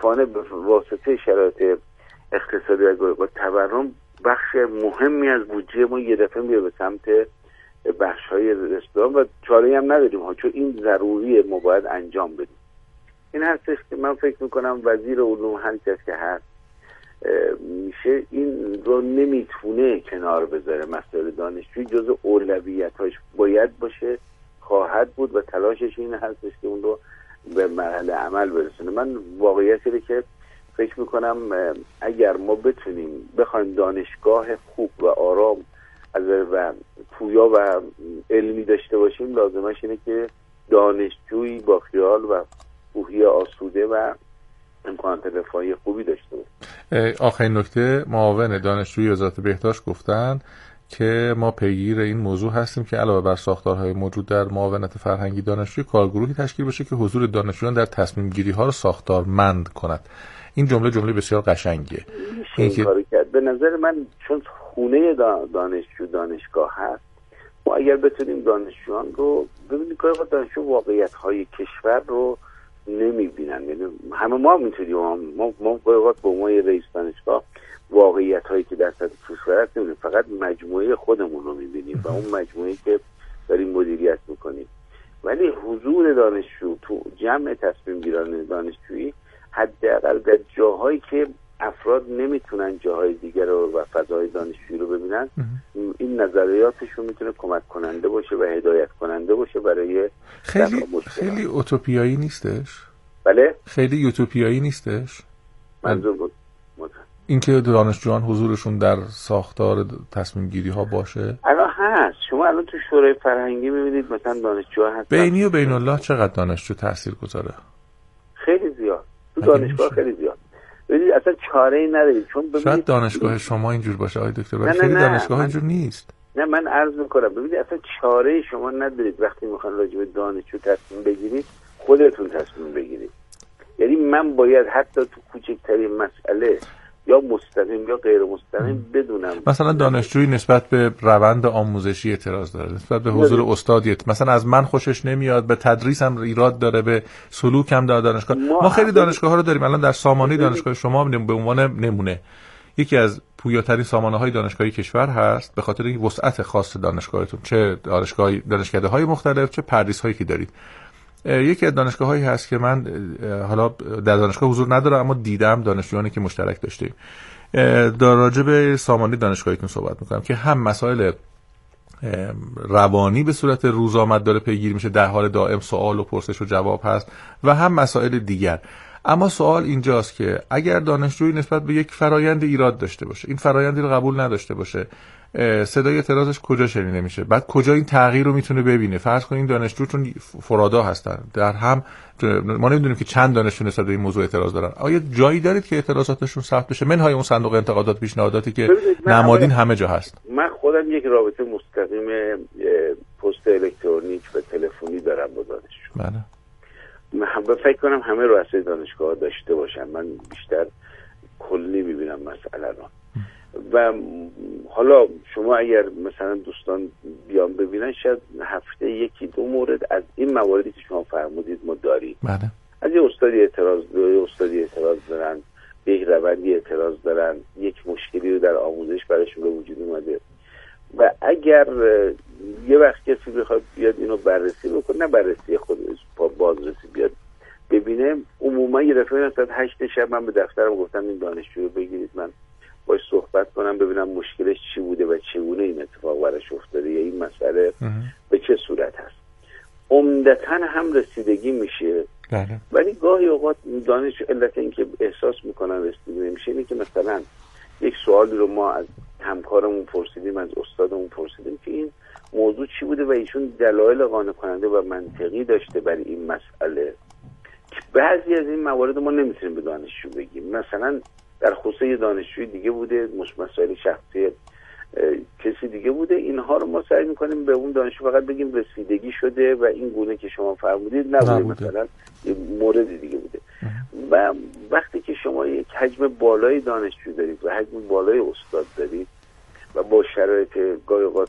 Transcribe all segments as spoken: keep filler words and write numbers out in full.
متاسفانه به واسطه شرایط اقتصادی و تورم بخش مهمی از بودجه ما یه دفعه میره به سمت بخش‌های رستوران و چاره‌ای هم نداریم ها، چون این ضروریه، ما باید انجام بدیم. این هستش که من فکر میکنم وزیر علوم هر کس که هست میشه این رو نمیتونه کنار بذاره. مسائل دانشجویی جزء اولویت‌هاش باید باشه، خواهد بود و تلاشش این هستش که اون رو به مرحله عمل برسونه. من واقعیت اینه که فکر میکنم اگر ما بتونیم بخوایم دانشگاه خوب و آرام و پویا و علمی داشته باشیم، لازمش اینه که دانشجویی با خیال و روحیه آسوده و امکانات رفاهی خوبی داشته باشه. آخرین نکته، معاون دانشجویی وزارت بهداشت گفتن که ما پیگیر این موضوع هستیم که علاوه بر ساختارهای موجود در معاونت فرهنگی دانشجویی، کارگروهی تشکیل بشه که حضور دانشجویان در تصمیم گیری ها رو ساختارمند کند. این جمله جمله بسیار قشنگیه. این که کاری کرد به نظر من، چون خونه دانشجو دانشگاه هست، ما اگر بتونیم دانشجویان رو ببینیم که دانشجو واقعیت های کشور رو نمیبینن، یعنی همه ما میتونیم ما ما واقعا به عنوان رئیس دانشگاه واقعیت هایی که در سطح کشور هست نمیبینیم، فقط مجموعه خودمون رو میبینیم و اون مجموعه‌ای که داریم مدیریت میکنیم. ولی حضور دانشجو تو جمع تصمیم گیران دانشجویی حداقل در جاهایی که افراد نمیتونن جاهای دیگر رو و فضای دانشجویی رو ببینن، این نظریاتشون میتونه کمک کننده باشه و هدایت کننده باشه برای خیلی خیلی اوتوپیایی نیستش؟ بله؟ خیلی یوتوپیایی نیستش؟ منظور بود اینکه دانشجویان حضورشون در ساختار تصمیم گیری ها باشه. الان هست، شما الان تو شورای فرهنگی میبینید مثلا دانشجوها هستن. بینی و بین الله چقدر دانشجو تاثیر گذاره؟ خیلی زیاد. تو دانشگاه خیلی زیاد. ببینید اصلا چاره‌ای ندارید، چون ببینید شاید دانشگاه شما اینجور باشه آقای دکتر، ولی خیلی دانشگاه اینجور نیست. نه من عرض میکنم ببینید اصلا چاره‌ای شما ندارید وقتی میخوان راجع به دانشجو تصمیم بگیرید، خودتون تصمیم بگیرید. یعنی من باید حتی تو کوچکترین مسئله یا مستقیم یا غیر مستقیم بدونم. مثلا دانشجویی نسبت به روند آموزشی اعتراض داره، نسبت به حضور استادیت مثلا از من خوشش نمیاد، به تدریس هم ایراد داره، به سلوک هم در دانشگاه. ما, ما خیلی دانشگاه ها رو داریم. الان در سامانه دانشگاه شما به عنوان نمونه یکی از پویاترین سامانه های دانشگاهی کشور هست به خاطر این وسعت خاص دانشگاهتون، چه دانشگاه دانشکده های مختلف، چه پردیس هایی که دارید. یکی از دانشگاه هایی هست که من حالا در دانشگاه حضور ندارم اما دیدم دانشجویانی که مشترک داشتیم، در راجع به سامانه دانشگاهیتون صحبت میکنم که هم مسائل روانی به صورت روزآمد داره پیگیری میشه، در حال دائم سوال و پرسش و جواب هست، و هم مسائل دیگر. اما سوال اینجاست که اگر دانشجویی نسبت به یک فرایند ایراد داشته باشه، این فرایندی رو قبول نداشته باشه، صدای اعتراضش کجا شنیده میشه؟ بعد کجا این تغییر رو میتونه ببینه؟ فرض کنید این دانشجو چون فرادا هستن، در هم ما نمیدونیم که چند دانشجو نسبت به این موضوع اعتراض دارن، آیا جایی دارید که اعتراضاتشون ثبت بشه منهای اون صندوق انتقادات پیشنهاداتی که نمادین همه جا هست؟ من خودم یک رابطه مستقیم پست الکترونیک و تلفنی دارم با دانشجو. بله. من فکر کنم همه رؤسای دانشگاه داشته باشن. من بیشتر کلی میبینم مسئله رو. و حالا شما اگر مثلا دوستان بیان ببینن، شاید هفته یکی دو مورد از این مواردی که شما فرمودید ما داریم. بله. از یه استادی اعتراض داره، استادی اعتراض دارن، به یک روندی اعتراض دارن، یک مشکلی رو در آموزش براشون به وجود اومده و اگر یه وقت کسی بخواد بیاد اینو بررسی بکنه، نه بررسی خودش، بازرسی بیاد ببینه، عموما یه دفعه ساعت هشت شب من به دفترم گفتم این دانشجو رو بگیرید من باش صحبت کنم ببینم مشکلش چی بوده و چگونه این اتفاق براش افتاده یا این مسئله به چه صورت هست. عمدتاً هم رسیدگی میشه. بله. ولی گاهی اوقات دانشجو علت این که احساس میکنن رسیدگی نمیشه اینه که مثلا یک سوالی رو ما از همکارمون پرسیدیم، از استادمون پرسیدیم که این موضوع چی بوده و ایشون دلایل قانع کننده و منطقی داشته برای این مسئله. بعضی از این موارد ما نمیتونیم به دانشجو بگیم. مثلا در خصوص یه دانشجوی دیگه بوده، مسائل شخصی کسی دیگه بوده، اینها رو ما سعی میکنیم به اون دانشجو فقط بگیم رسیدگی شده و این گونه که شما فرمودید نبوده، نبوده. مثلا یه مورد دیگه بوده. و وقتی که شما یک حجم بالای دانشجو دارید و حجم بالای استاد دارید و با شرایط گاهی اوقات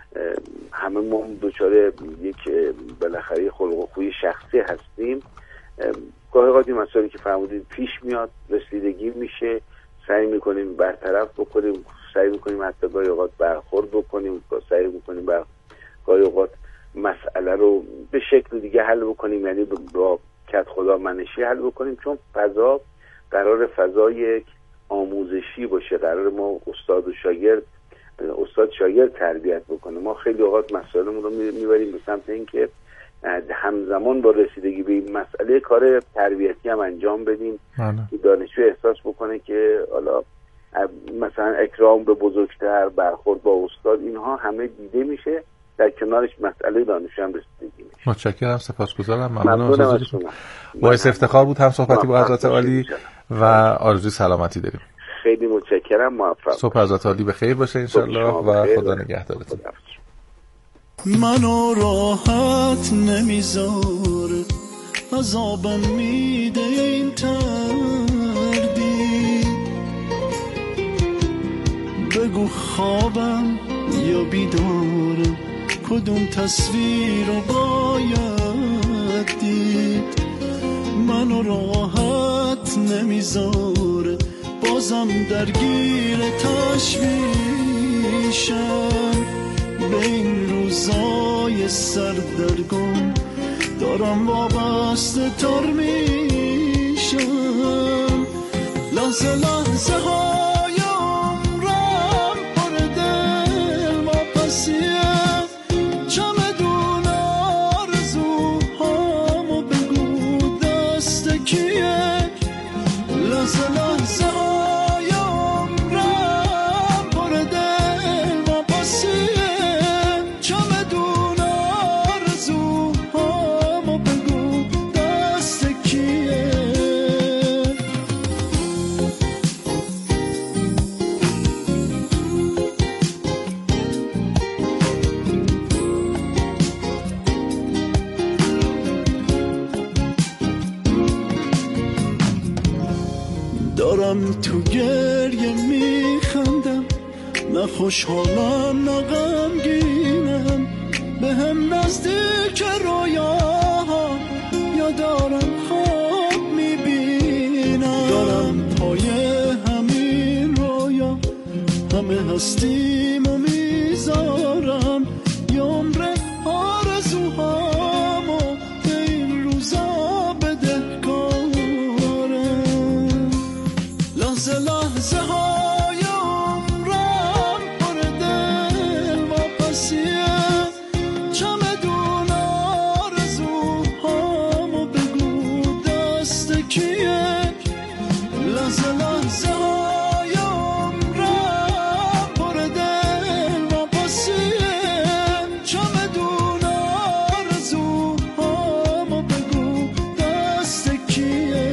همه ما دچار یک بالاخره خلق و خوی شخصی هستیم، گاهی اوقات مسائلی که فرمودید پیش میاد، رسیدگی میشه، سعی میکنیم برطرف بکنیم، سعی میکنیم حتی گاهی اوقات برخورد بکنیم، سعی میکنیم بر گاهی اوقات مسئله رو به شکل دیگه حل بکنیم، یعنی با کد خدا منشی حل بکنیم، چون فضا قرار فضای یک آموزشی باشه، قرار ما استاد و شاگرد استاد شاگرد تربیت بکنه. ما خیلی اوقات مسائلمون رو میبریم به سمت اینکه همزمان با رسیدگی به این مسئله کار تربیتی هم انجام بدیم، دانشجو احساس بکنه که حالا مثلا اکرام به بزرگتر، برخورد با استاد، اینها همه دیده میشه، در کنارش مسئله دانشجو هم رسیدگی میشه. متشکرم، سپاسگزارم، ممنونم از حضورتون. باعث افتخار بود هم صحبتی با حضرت عالی و آرزوی سلامتی داریم. خیلی متشکرم، موفق. صبح حضرت عالی بخیر باشه انشالله و خدا نگهدارتون. منو راحت نمیذاره، عذابم میده این تردی، بگو خوابم یا بیدارم، کدوم تصویر رو باید دید. منو راحت نمیذاره، بازم درگیر تشویشم، به این روزای سردرگم دارم وابسته تر میشم. لحظه لحظه های عمرم پر دل واپسیه، چمدون آرزوهامو بگو دست کیه. لحظه لحظه های عمرم پر دل واپسیه، چمدون آرزوهامو بگو دست کیه. دارم تو گریه میخندم، نه خوشحالم نه غمگینم، به هم نزدیک رویاها یا دارم خواب میبینم. دارم پای همین رویا همه هستیم و میذارم، یا عمر آرزوهامو به این روزا بده کارم. لحظه لحظه های عمرم پر دل واپسیه، چمدون آرزوهامو بگو دست کیه. لحظه لحظه های عمرم پر دل واپسیه، چمدون آرزوهامو بگو دست کیه.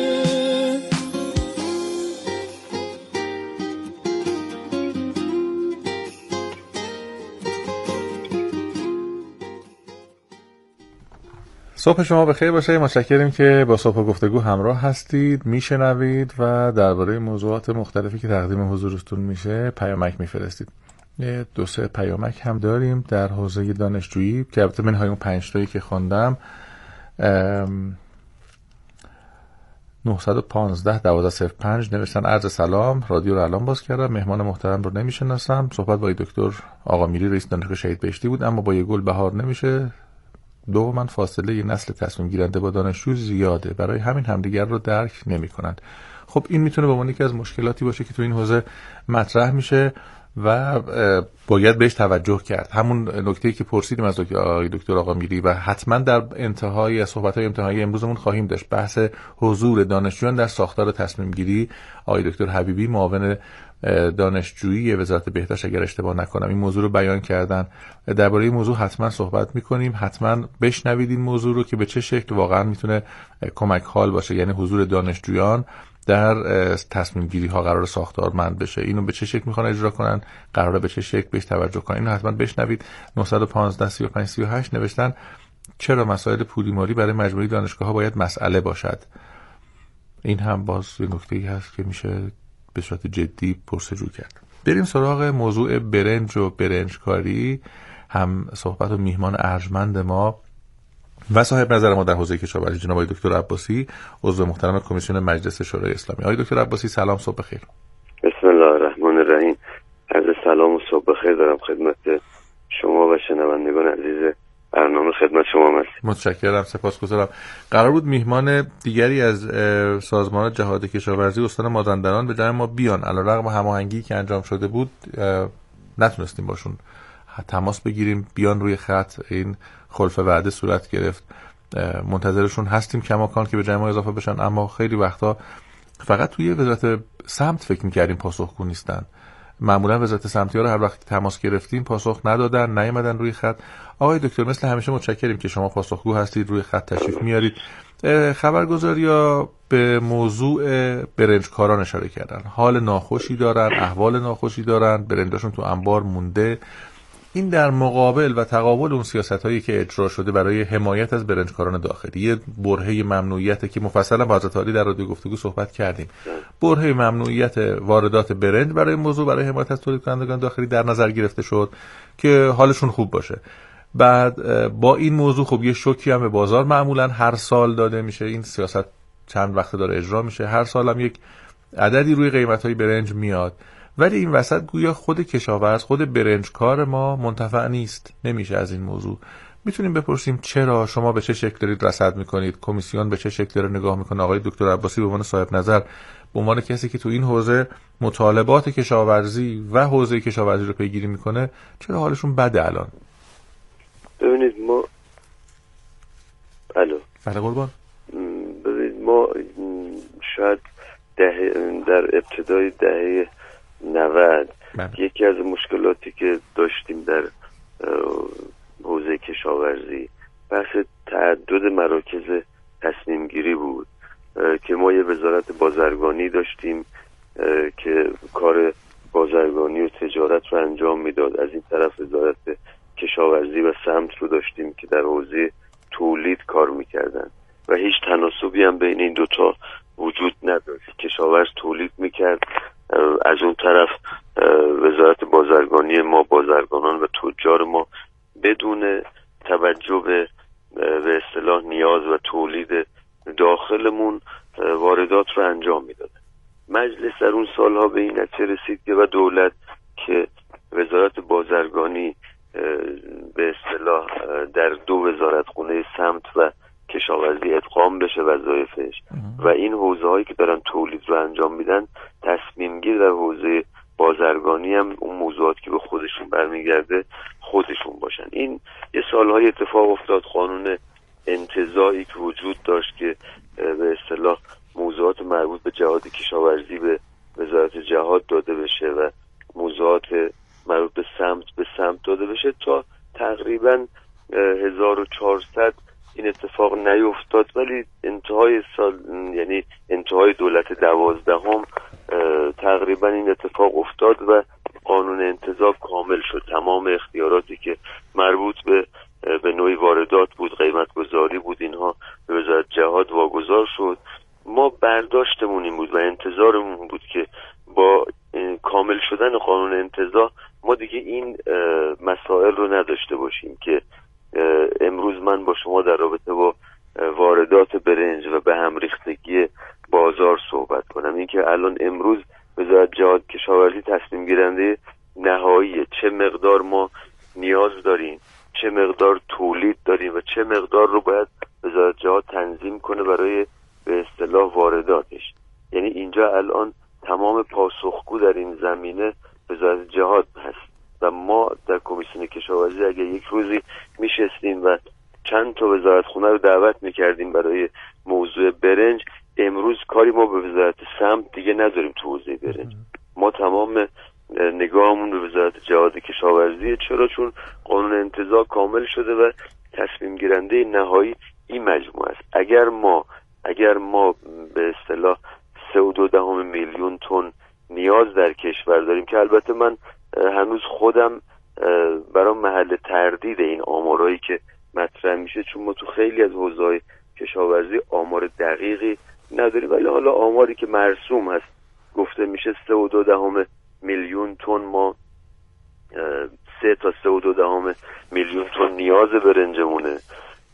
صبح شما بخیر باشه. متشکریم که با صبح گفتگو همراه هستید، میشنوید و درباره موضوعات مختلفی که تقدیم حضورتون میشه پیامک میفرستید. یه دو سه پیامک هم داریم در حوزه دانشجویی که البته منهای اون پنج تایی که خوندم نه یک پنج یک دو صفر پنج نوشتن عرض سلام، رادیو رو الان باز کردم، مهمان محترم رو نمیشناسم، صحبت با دکتر آقا میری رئیس دانشگاه شهید بهشتی بود، اما با یه گل بهار نمیشه. دو من فاصله یه نسل تصمیم گیرنده با دانشجو زیاده، برای همین همدیگر رو درک نمی کنند. خب این میتونه به عنوان یکی از مشکلاتی باشه که تو این حوزه مطرح میشه و باید بهش توجه کرد. همون نکته‌ای که پرسیدیم از دکتر آقا میری و حتما در انتهای صحبت‌های امتحانی امروزمون خواهیم داشت، بحث حضور دانشجویان در ساختار تصمیم گیری. آقای دکتر حبیبی معاون دانشجویی وزارت بهداشت اگر اشتباه نکنم این موضوع رو بیان کردن. درباره این موضوع حتما صحبت می‌کنیم، حتما بشنوید این موضوع رو که به چه شکل واقعا میتونه کمک حال باشه، یعنی حضور دانشجویان در تصمیم گیری ها قرار ساختارمند بشه. اینو به چه شکل میخوان اجرا کنن، قراره به چه شکل بهش توجه کنن، اینو حتما بشنوید. نه یک پنج سی و پنج سی و هشت نوشتن چرا مسائل پولیماری برای مجموعه دانشگاه ها باید مسئله باشد. این هم باز نکته‌ای هست که میشه به صورت جدی پرسجو کرد. بریم سراغ موضوع برنج و برنجکاری. هم صحبت و میهمان ارجمند ما و صاحب نظر ما در حوزه کشاورزی جناب آقای دکتر عباسی، عضو محترم کمیسیون مجلس شورای اسلامی. آقای دکتر عباسی سلام، صبح بخیر. بسم الله الرحمن الرحیم. عرض سلام و صبح بخیر دارم خدمت شما و شنوندگان عزیز برنامه. خدمت شما هستم. متشکرم، سپاسگزارم. قرار بود میهمان دیگری از سازمان جهاد کشاورزی استان مازندران به جای ما بیان، علیرغم هماهنگی که انجام شده بود نتونستیم باشون تماس بگیریم بیان روی خط. این خلف وعده صورت گرفت. منتظرشون هستیم کماکان که به جای ما اضافه بشن، اما خیلی وقتا فقط توی وزارت سمت فکر می‌کردیم پاسخگو نیستن. معمولا وزارت سمتی‌ها رو هر وقت تماس گرفتیم پاسخ ندادن، نیومدن روی خط. آقای دکتر مثل همیشه متشکریم که شما پاسخگو هستید، روی خط تشریف میارید. خبرگزاری‌ها به موضوع برنجکاران اشاره کردن. حال ناخوشی دارن، احوال ناخوشی دارن، برنجاشون تو انبار مونده. این در مقابل و تقابل اون سیاست‌هایی که اجرا شده برای حمایت از برنجکاران داخلی. یه برهه ممنوعیت که مفصلا با حضرت عالی در رادیو گفتگو صحبت کردیم. برهه ممنوعیت واردات برنج برای موضوع برای حمایت از تولید کنندگان داخلی در نظر گرفته شد که حالشون خوب باشه. بعد با این موضوع خب یه شوکی هم به بازار معمولا هر سال داده میشه. این سیاست چند وقت داره اجرا میشه، هر سال هم یک عددی روی قیمت‌های برنج میاد، ولی این وسط گویا خود کشاورز، خود برنجکار ما منتفع نیست، نمیشه از این موضوع. میتونیم بپرسیم چرا؟ شما به چه شکل دارید رصد میکنید؟ کمیسیون به چه شکل داره نگاه میکنه؟ آقای دکتر عباسی به عنوان صاحب نظر، به عنوان کسی که تو این حوزه مطالبات کشاورزی و حوزه کشاورزی رو پیگیری میکنه، چرا حالشون بده الان؟ ببینید ما الو بله قربان. ببینید ما شاید ده... در ابتدای دهه نود یکی از مشکلاتی که داشتیم در حوزه کشاورزی بحث تعدد مراکز تصمیم گیری بود که ما یه وزارت بازرگانی داشتیم که کار بازرگانی و تجارت رو انجام میداد. از این طرف وزارت کشاورزی و سمت رو داشتیم که در حوزه تولید کار میکردن و هیچ تناسبی هم بین این دوتا وجود نداشت. کشاورز تولید میکرد، از اون طرف وزارت بازرگانی ما، بازرگانان و تجار ما بدون توجه به به اصطلاح نیاز و تولید داخلمون واردات رو انجام میداد. مجلس در اون سالها به این نتیجه رسید که و دولت که وزارت بازرگانی به اصطلاح در دو وزارتخونه سمت و کشاورزی ادغام بشه وظایفش و این حوزه هایی که دارن تولید رو انجام میدن تصمیم گیر در حوزه بازرگانی هم اون موضوعات که به خودشون برمیگرده خودشون باشن. این یه سالهای اتفاق افتاد. قانون انتزاعی که وجود داشت که به اصطلاح موضوعات مربوط به جهاد کشاورزی به وزارت جهاد داده بشه و موضوعات مربوط به سمت به سمت داده بشه، تا تقریبا هزار و چهارصد این اتفاق نیفتاد، ولی انتهای سال یعنی انتهای دولت دوازدهم تقریبا این اتفاق افتاد و قانون انتزاع کامل شد. تمام اختیاراتی که مربوط به به نوعی واردات بود، قیمت گذاری بود، اینها به وزارت جهاد واگذار شد. ما برداشتمون این بود و انتظارمون بود که با کامل شدن قانون انتزاع ما دیگه این مسائل رو نداشته باشیم که امروز من با شما در رابطه با واردات برنج و به هم ریختگی بازار صحبت کنم. این که الان امروز وزارت جهاد کشاورزی تصمیم گیرنده نهاییه چه مقدار ما نیاز داریم، چه مقدار تولید داریم و چه مقدار رو باید وزارت جهاد تنظیم کنه برای به اصطلاح وارداتش. یعنی اینجا الان تمام پاسخگو در این زمینه وزارت جهاد هست و ما در کمیسیون کشاورزی اگه یک روزی میشستیم و چند تا وزارتخونه رو دعوت میکردیم برای موضوع برنج، امروز کاری ما به وزارت سمت دیگه نداریم تو حوزه برنج. ما تمام نگاهمون به وزارت جهاد کشاورزی. چرا؟ چون قانون انتزاع کامل شده و تصمیم گیرنده نهایی این مجموعه است. اگر ما اگر ما به اصطلاح سه و دو دهم میلیون تن نیاز در کشور داریم که البته من هنوز خودم برام محل تردید این آمارایی که مطرح میشه، چون ما تو خیلی از حوزه‌های کشاورزی آمار دقیقی نداریم، ولی حالا آماری که مرسوم هست گفته میشه سه و دو دهم میلیون تن ما سه تا سه و دو دهم میلیون تن نیاز برنجمونه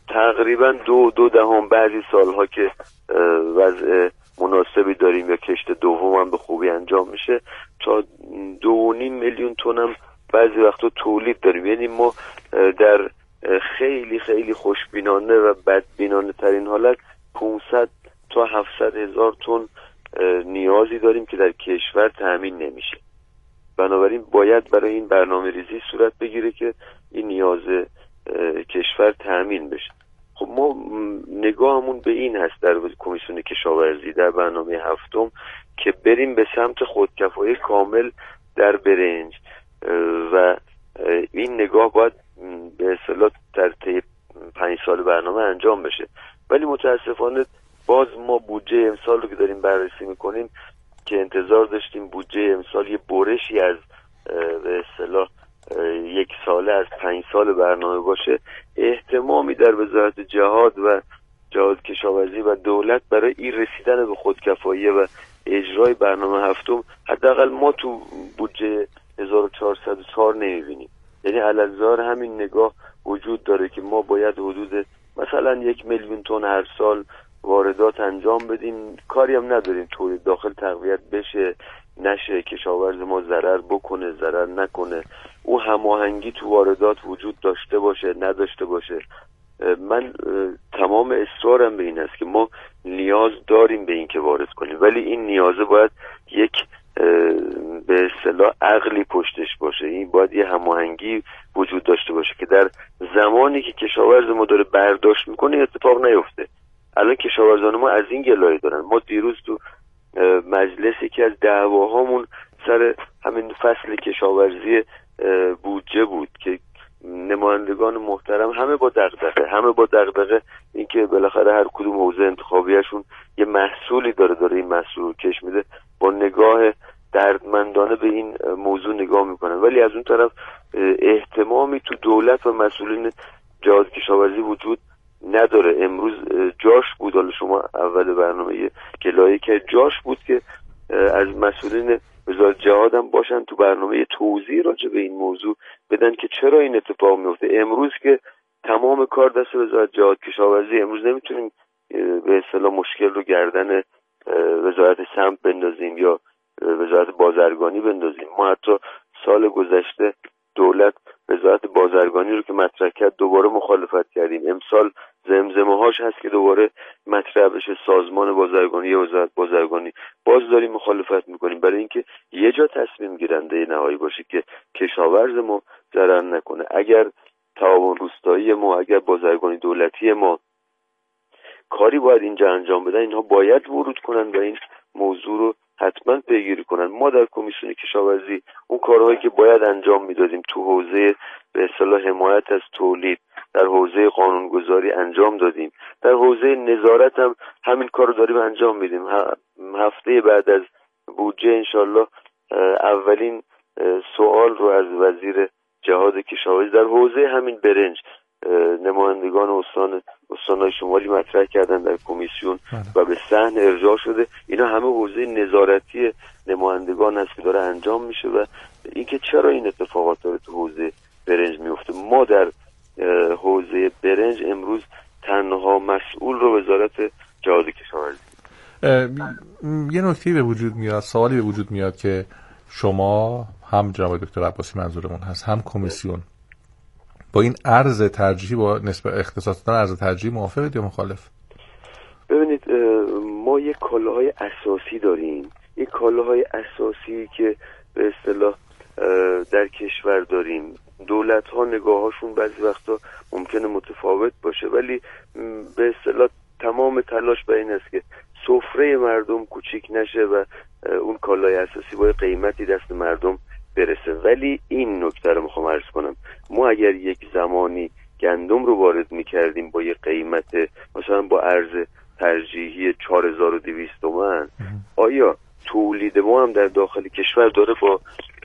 تقریبا دو دو دهم بعضی سالها که وضع مناسبی داریم یا کشت دوم هم به خوبی انجام میشه تا دو و نیم میلیون تن هم بعضی وقتا تولید داریم. یعنی ما در خیلی خیلی خوشبینانه و بدبینانه ترین حالت پانصد تا هفتصد هزار تن نیازی داریم که در کشور تأمین نمیشه. بنابراین باید برای این برنامه ریزی صورت بگیره که این نیاز کشور تأمین بشه. خب ما نگاهمون به این هست در کمیسیون کشاورزی در برنامه هفتم که بریم به سمت خودکفایی کامل در برنج و این نگاه باید به اصطلاح در طی پنج سال برنامه انجام بشه. ولی متاسفانه باز ما بودجه امسال رو که داریم بررسی میکنیم که انتظار داشتیم بودجه امسال یه برشی از به اصطلاح یک ساله از پنج سال برنامه باشه، اهتمامی در وزارت جهاد و جهاد کشاورزی و دولت برای این رسیدن به خودکفایی و اجرای برنامه هفتم حداقل ما تو بودجه هزار و چهارصد و چهار نمیبینیم. یعنی علالظاهر همین نگاه وجود داره که ما باید حدود مثلا یک میلیون تن هر سال واردات انجام بدیم، کاری هم نداریم تولید داخل تقویت بشه نشه، کشاورز ما ضرر بکنه ضرر نکنه، او هماهنگی تو واردات وجود داشته باشه نداشته باشه. من تمام اصرارم به این است که ما نیاز داریم به این که وارد کنیم، ولی این نیازه باید یک به اصطلاح عقلی پشتش باشه. این باید یه هماهنگی وجود داشته باشه که در زمانی که کشاورز ما داره برداشت میکنه اتفاق نیفته. الان کشاورزان ما از این گلایه دارن. ما دیروز تو مجلس یکی از دعواهامون سر همین فصل کشاورزی بودجه بود که نمایندگان محترم همه با دغدغه همه با دغدغه اینکه بالاخره هر کدوم حوزه انتخابیشون یه محصولی داره داره این محصول رو کش میده، با نگاه دردمندانه به این موضوع نگاه میکنن. ولی از اون طرف اهتمامی تو دولت و مسئولین جهاد کشاورزی وجود نداره. امروز جاش بود، حالا شما اول برنامه گلایه که جاش بود که از مسئولین وزارت جهاد هم باشن تو برنامه توضیح راجع به این موضوع بدن که چرا این اتفاق میفته. امروز که تمام کار دست وزارت جهاد کشاورزی، امروز نمیتونیم به اصطلاح مشکل رو گردن وزارت سمت بندازیم یا وزارت بازرگانی بندازیم. ما حتی سال گذشته دولت وزارت بازرگانی رو که مطرح کرد دوباره مخالفت کردیم. امسال زمزمه هاش هست که دوباره مطرح بشه سازمان بازرگانی یا وزارت بازرگانی، باز داریم مخالفت میکنیم برای اینکه یه جا تصمیم گیرنده نهایی باشه که کشاورز ما ضرر نکنه. اگر تعاون روستایی ما، اگر بازرگانی دولتی ما کاری باید اینجا انجام بدن، اینها باید ورود کنن و این موضوع رو حتما پیگیری کنن. ما در کمیسیون کشاورزی اون کارهایی که باید انجام میدادیم تو حوزه به اصطلاح حمایت از تولید، در حوزه قانونگذاری انجام دادیم، در حوزه نظارت هم همین کار رو داریم انجام میدیم. هفته بعد از بودجه انشالله اولین سوال رو از وزیر جهاد کشاورزی در حوزه همین برنج نمایندگان استان استان‌های شمالی مطرح کردن در کمیسیون و به صحن ارجاع شده. اینا همه حوزه نظارتی نمایندگان هست که داره انجام میشه و اینکه چرا این اتفاقات داره تو حوزه برنج میفته. ما در حوزه برنج امروز تنها مسئول رو وزارت جهاد کشاورزی. یه نکته به وجود میاد، سوالی به وجود میاد که شما هم جناب دکتر عباسی منظورمون هست هم کمیسیون با این ارز ترجیحی با نسبت اختصاص دادن ارز ترجیحی موافقید یا مخالف؟ ببینید ما یک کالاهای اساسی داریم، یک کالاهای اساسی که به اصطلاح در کشور داریم. دولت ها نگاه هاشون بعضی وقتا ممکنه متفاوت باشه، ولی به اصطلاح تمام تلاش بر این است که سفره مردم کوچیک نشه و اون کالای اساسی با قیمتی دست مردم برسه. ولی این نکته رو میخوام عرض کنم، ما اگر یک زمانی گندم رو وارد میکردیم با یه قیمت مثلا با ارز ترجیحی چهار هزار و دویست تومان، آیا تولید ما هم در داخل کشور داره با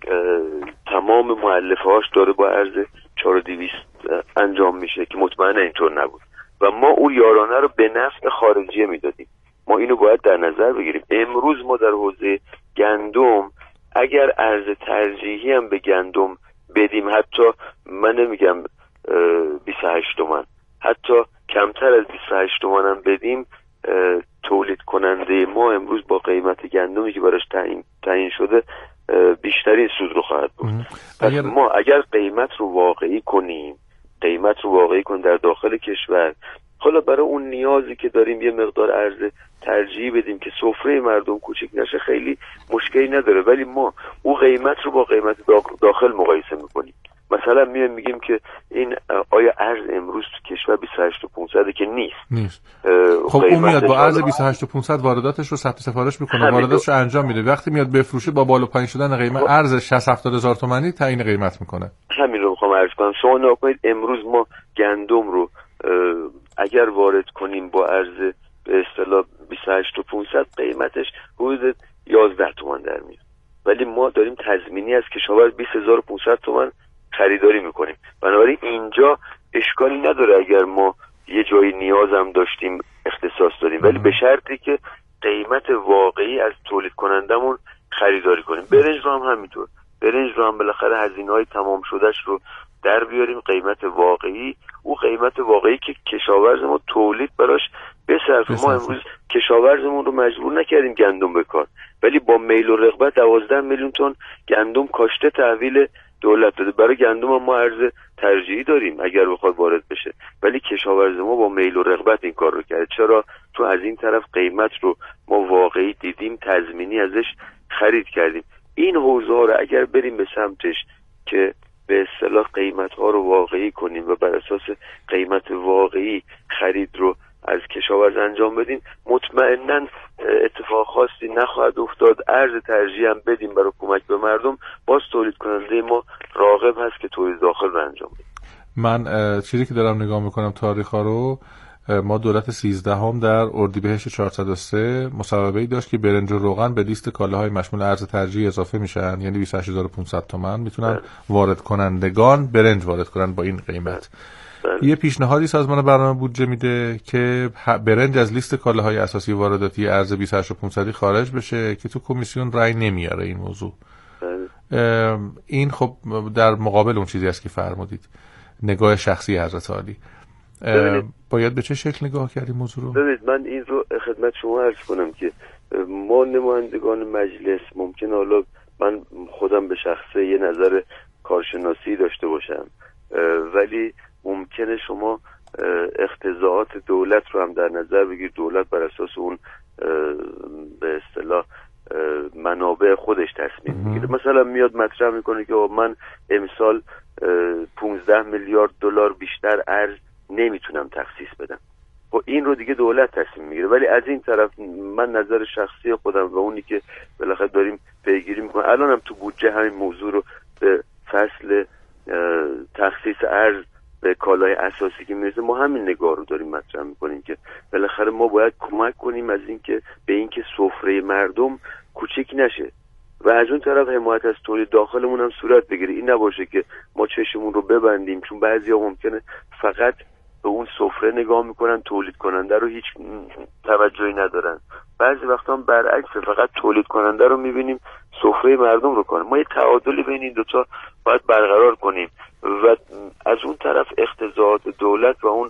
تمام مؤلفه هاش داره با ارز چهار هزار و دویست انجام میشه؟ که مطمئنا اینطور نبود و ما اون یارانه رو به نفع خارجیه میدادیم. ما اینو باید در نظر بگیریم. امروز ما در حوزه گندم اگر ارز ترجیحی هم به گندم بدیم، حتی من نمیگم بیست و هشت تومن، حتی کمتر از بیست و هشت تومان هم بدیم، تولید کننده ما امروز با قیمت گندمی که براش تعیین تعیین شده بیشترین سود رو خواهد برد. پس اگر... ما اگر قیمت رو واقعی کنیم قیمت رو واقعی کنیم در داخل کشور، حالا برای اون نیازی که داریم یه مقدار ارز ترجیحی بدیم که سفره مردم کوچیک نشه، خیلی مشکلی نداره. ولی ما اون قیمت رو با قیمت داخل مقایسه میکنیم. مثلا میایم میگیم که این آیا ارز امروز تو کشور بیست و هشت و پانصد که نیست نیست خب اون میاد با ارز بیست و هشت و پانصد وارداتش رو ثبت سفارش میکنه، وارداتش رو انجام میده، وقتی میاد بفروشه با بالا پایین شدن قیمت ارز شصت هفتاد هزار تومانی تعیین قیمت میکنه. همین رو میخوام عرض کنم. شما نگاه کنید امروز ما گندم رو اگر وارد کنیم با ارز به اصطلاح بیست و هشت و پانصد قیمتش حدود یازده تومان در میاد، ولی ما داریم تضمینی از کشاورز بیست هزار و پانصد تومان خریداری میکنیم. بنابراین اینجا اشکالی نداره اگر ما یه جایی نیاز هم داشتیم اختصاص داریم، ولی به شرطی که قیمت واقعی از تولید کنندمون خریداری کنیم. برنج رو هم همینطور، برنج رو هم بالاخره هزینه‌های تمام شدهش رو در بیاریم، قیمت واقعی، او قیمت واقعی که کشاورز ما تولید براش بصرفه. ما امروز کشاورزمون رو مجبور نکردیم گندم بکار، ولی با میل و رغبت دوازده میلیون تن گندم کاشته تحویل دولت داده. برای گندم ما ارز ترجیحی داریم اگر بخواد وارد بشه، ولی کشاورز ما با میل و رغبت این کار رو کرد. چرا؟ تو از این طرف قیمت رو ما واقعی دیدیم، تضمینی ازش خرید کردیم. این حوزه ها رو اگر بریم به سمتش که به اصطلاح قیمت ها رو واقعی کنیم و بر اساس قیمت واقعی خرید رو از کشاورز انجام بدیم، مطمئناً اتفاق خاصی نخواهد افتاد. ارز ترجیح هم بدیم برای کمک به مردم، باز تولید کننده ما راغب هست که تولید داخل رو انجام بده. من چیزی که دارم نگاه میکنم تاریخ‌ها رو، ما دولت سیزدهم در اردیبهشت چهارصد و سه مصوبه‌ای داشت که برنج و روغن به لیست کالاهای مشمول ارز ترجیحی اضافه میشن، یعنی بیست و هشت هزار و پانصد تومان میتونن وارد کنندگان برنج وارد کنن با این قیمت. بله. یه پیشنهادی سازمان برنامه بودجه میده که برنج از لیست کالاهای اساسی وارداتی ارز بیست و هشت و پانصد خارج بشه که تو کمیسیون رأی نمیاره این موضوع. بله. این خب در مقابل اون چیزی است که فرمودید، نگاه شخصی حضرت عالی. باید به چه شکل نگاه کردیم موضوع رو؟ ببینید من این رو خدمت شما عرض کنم که ما نمایندگان مجلس ممکن حالا من خودم به شخصه یه نظر کارشناسی داشته باشم، ولی ممکنه شما اقتضاعات دولت رو هم در نظر بگیرید. دولت بر اساس اون به اصطلاح منابع خودش تصمیم میگیره. مثلا میاد مطرح میکنه که من امسال پانزده میلیارد دلار بیشتر ارز نمیتونم تخصیص بدم. خب این رو دیگه دولت تصمیم میگیره. ولی از این طرف من نظر شخصی خودم و اونی که بالاخره داریم پیگیری میکنم، الان هم تو بودجه همین موضوع رو به فصل تخصیص ارز به کالای اساسی که میرسه ما همین نگاه رو داریم مطرح میکنیم که بالاخره ما باید کمک کنیم از اینکه به اینکه سفره مردم کوچیک نشه و از اون طرف حمایت از تولید داخلمون هم صورت بگیره. این نباشه که ما چشمون رو ببندیم، چون بعضیا ممکنه فقط به اون سفره نگاه میکنن، تولید کننده رو هیچ توجهی ندارن. بعضی وقتا هم برعکس، فقط تولید کننده رو میبینیم سفره مردم رو کنه. ما یه تعادلی بین این دوتا باید برقرار کنیم و از اون طرف اقتضاعات دولت و اون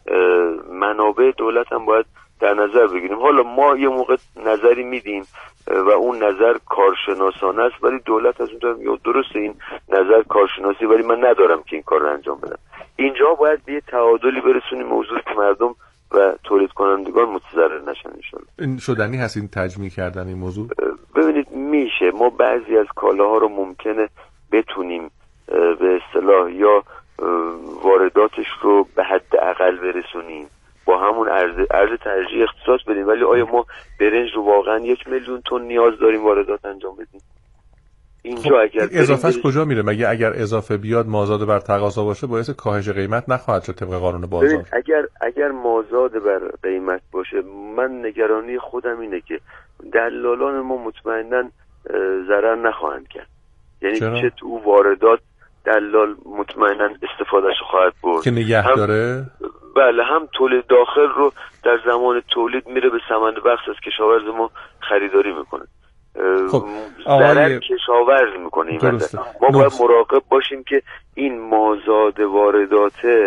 منابع دولت هم باید در نظر بگیریم. حالا ما یه موقع نظری میدیم و اون نظر کارشناسانه است، ولی دولت از اون طرف میگه درسته این نظر کارشناسی، ولی من ندارم که این کار رو انجام بدم. اینجا باید به یه تعادلی برسونیم موضوع که مردم و تولید کنندگان متضرر نشن ان شاء الله. این شدنی هست این تجمیع کردن این موضوع؟ ببینید میشه، ما بعضی از کالاها رو ممکنه بتونیم به اصطلاح یا وارداتش رو به حد اقل برسونیم، با همون ارز ارز ترجیح اختصاص بدیم، ولی آیا ما برنج رو واقعا یک میلیون تن نیاز داریم واردات انجام بدیم؟ اینجا خب اگر اضافهش بریم... کجا میره؟ مگه اگر اضافه بیاد مازاد بر تقاضا باشه باعث کاهش قیمت نخواهد شد طبق قانون بازار؟ اگر اگر مازاد بر قیمت باشه، من نگرانی خودم اینه که دلالان ما مطمئنا ضرر نخواهند کرد. یعنی چرا؟ چه تو واردات دلال مطمئنا استفادهش خواهد برد که نگه داره. بله، هم تولید داخل رو در زمان تولید میره به ثمن بخش از کشاورز ما خریداری میکنه. خب ضرر کشاورز میکنه. این ما باید مراقب باشیم که این مازاد واردات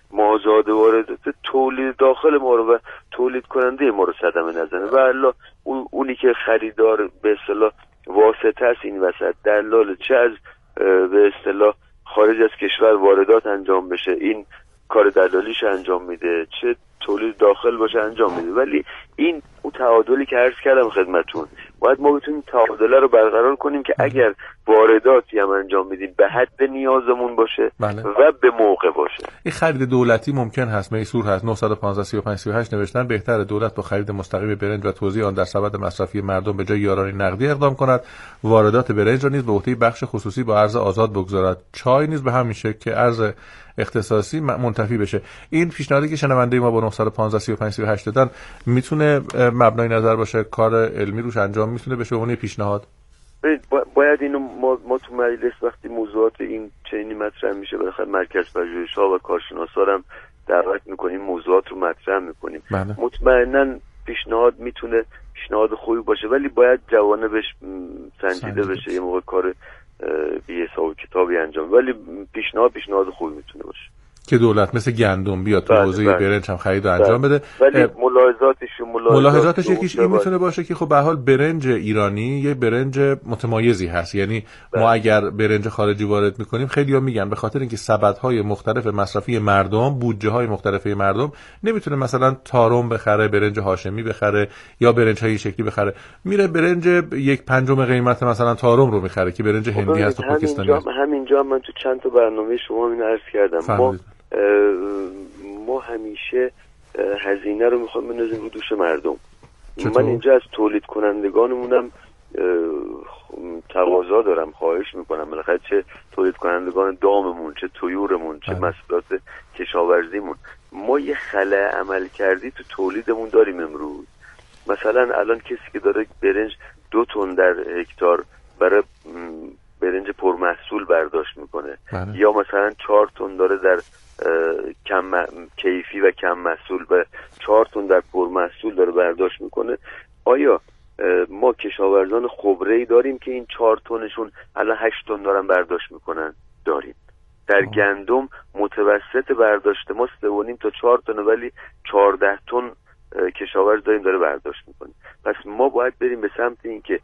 مازاد واردات تولید داخل ما رو و تولید کننده ما رو صدمه نزنه و الا اونی که خریدار به اصطلاح واسطه است این وسط، دلال، چه از به اصطلاح خارج از کشور واردات انجام بشه این کار دلالیش انجام میده، چه تولید داخل باشه انجام میده. ولی این اون تعادلی که عرض کردم خدمتون، باید ما بتونیم تعادله رو برقرار کنیم که اگر وارداتی هم انجام میدیم به حد نیازمون باشه بله. و به موقع باشه. این خرید دولتی ممکن هست، میسور هست. نه یک پنج سی و پنج سی و هشت نوشتن بهتره دولت با خرید مستقیم برنج و توزیع آن در سبد مصرفی مردم به جای یارانه نقدی اقدام کند. واردات برنج را نیز به عهده بخش خصوصی با ارز آزاد بگذارد. چای نیز به همین شکل که ارز اختصاصی منتفی بشه. این پیشنهادی که شنونده ما با نه یک پنج سی و پنج سی و هشت دادن میتونه مبنای نظر باشه، کار علمی روش انجام میتونه بشه اون پیشنهاد؟ باید اینو ما, ما تو مجلس وقتی موضوعات این چنینی مطرح میشه بالاخره مرکز پژوهش‌ها و کارشناسا هم دعوت میکنیم، موضوعات رو مطرح میکنیم. مطمئناً پیشنهاد میتونه پیشنهاد خوبی باشه ولی باید جوانبش سنجیده بشه، یه موقع کار بی حساب و کتابی انجام، ولی پیشنهاد پیشنهاد خوبی میتونه باشه که دولت مثل گندم بیاد تو حوزه برنج هم خرید و انجام بده. ولی ملاحظاتش ملاحظاتش یکیش این میتونه باشه که خب به هر حال برنج ایرانی یه برنج متمایزی هست، یعنی بله. ما اگر برنج خارجی وارد میکنیم خیلی‌ها میگن به خاطر اینکه سبدهای مختلف مصرفی مردم، بودجه‌های مختلف مردم، نمیتونه مثلا تارم بخره، برنج هاشمی بخره یا برنج‌های شکلی بخره، میره برنج یک پنجم قیمت مثلا تارم رو میخره که برنج هندی هست و پاکستانی هست. همینجا من تو چند تا برنامه شما اینو عرض کردم، ما ما همیشه هزینه رو میخوام بندازیم رو دوش مردم. چطور؟ من اینجا از تولید کنندگانمونم تقاضا دارم، خواهش میکنم بالاخره چه تولید کنندگان داممون، چه طیورمون، چه محصولات کشاورزیمون، ما یه خلأ عمل کردی تو تولیدمون داریم امروز. مثلا الان کسی که داره برنج دو تن در هکتار برای برنج پرمحصول برداشت میکنه بله. یا مثلا چهار تن داره در کم کیفی و کم محصول و چهار تن در پرمحصول داره برداشت میکنه، آیا ما کشاورزان خبره‌ای داریم که این چهار تنشون الان هشت تن دارن برداشت میکنن؟ داریم. در آه. گندم متوسط برداشت ما سه و نیم تا چهار تن ولی چهارده تن کشاورز داریم داره برداشت میکنه. پس ما باید بریم به سمت این که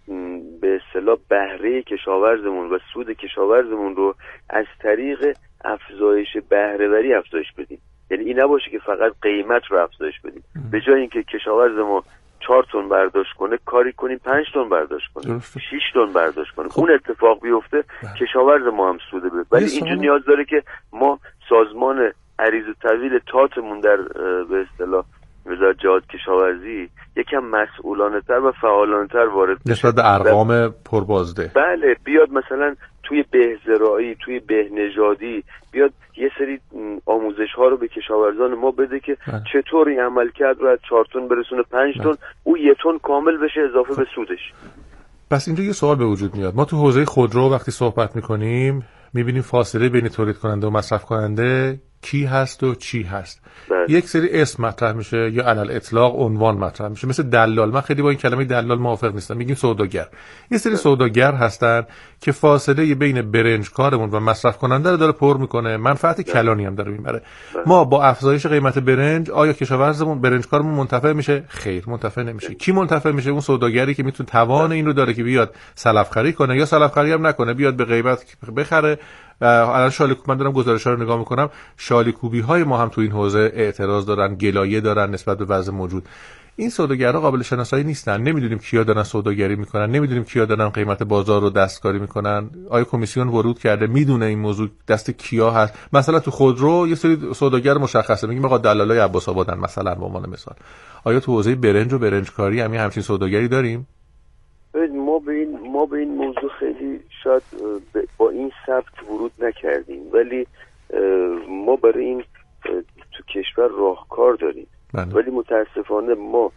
به اصطلاح بهره کشاورزمون و سود کشاورزمون رو از طریق افزایش بهره‌وری افزایش بدیم. یعنی این نباشه که فقط قیمت رو افزایش بدیم، به جای اینکه کشاورز ما چهار تن برداشت کنه کاری کنیم پنج تن برداشت کنه، شش تن برداشت کنه. خب. اون اتفاق بیفته بله. کشاورز ما هم سوده بده. ولی اینجا نیاز داره که ما سازمان عریض و طویل تاتمون در به اصطلاح وزارت جهاد کشاورزی یکم مسئولانه تر و فعالانه تر وارد نسبت به ارقام پربازده. بله، بیاد مثلا توی بهزراعی، توی بهنژادی بیاد یه سری آموزش ها رو به کشاورزان ما بده که بله. چطور این عمل کرد رو از چهار تن برسونه پنج تن، او یه تن کامل بشه اضافه به سودش. پس اینجا یه سوال به وجود میاد. ما تو حوزه خودرو وقتی صحبت میکنیم میبینیم فاصله بین تولید کننده و مصرف کننده کی هست و چی هست. بله. یک سری اسم مطرح میشه یا علل اطلاق عنوان مطرح میشه، مثل دلال. من خیلی با این کلمه دلال موافق نیستم، میگیم سوداگر. یه سری بله. سوداگر هستن که فاصله بین برنجکارمون و مصرف کننده رو داره پر میکنه، منفعت بله. کلانی هم داره میبره. بله. ما با افزایش قیمت برنج آیا کشاورزمون برنجکارمون منتفع میشه؟ خیر، منتفع نمیشه. بله. کی منتفع میشه؟ اون سوداگری که میتونه توان بله. این رو داره که بیاد سلف خرید کنه یا سلف خرید هم نکنه، بیاد به قیمت بخره. الان شالیکوب من دارم گزارش‌ها رو نگاه میکنم، شالیکوبی‌های ما هم تو این حوزه اعتراض دارن، گلایه دارن نسبت به وضع موجود. این سوداگرها قابل شناسایی نیستن، نمیدونیم کیا دارن سوداگری میکنن، نمیدونیم کیا دارن قیمت بازار رو دستکاری میکنن. آیا کمیسیون ورود کرده میدونه این موضوع دست کیا هست؟ مثلا تو خودرو یه سری سوداگر مشخصه، میگیم آقا دلالای عباس آبادن مثلا به عنوان مثال. آیا تو حوزه برنج و برنجکاری هم همین سوداگری داریم؟ ما به این ما به این موضوع خیلی شاید با این سبک ورود نکردیم، ولی ما برای این تو کشور راهکار داریم. بله. ولی متاسفانه ما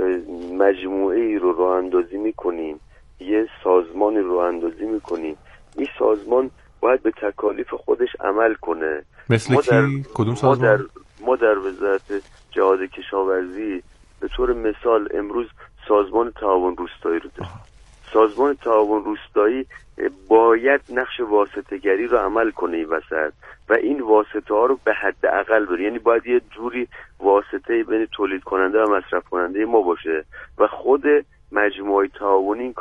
مجموعه ای رو راه اندازی میکنیم، یه سازمانی رو راه اندازی میکنیم، این سازمان باید به تکالیف خودش عمل کنه. مثل کی؟ کدوم سازمان؟ ما در, ما در وزارت جهاد کشاورزی به طور مثال امروز سازمان تعاون روستایی رو داریم. سازمان تعاون روستایی باید نقش واسطه‌گری رو عمل کنه این وسط و این واسطه ها رو به حد اقل بره. یعنی باید یه جوری واسطه بین تولید کننده و مصرف کننده ما باشه و خود مجموعه تعاونی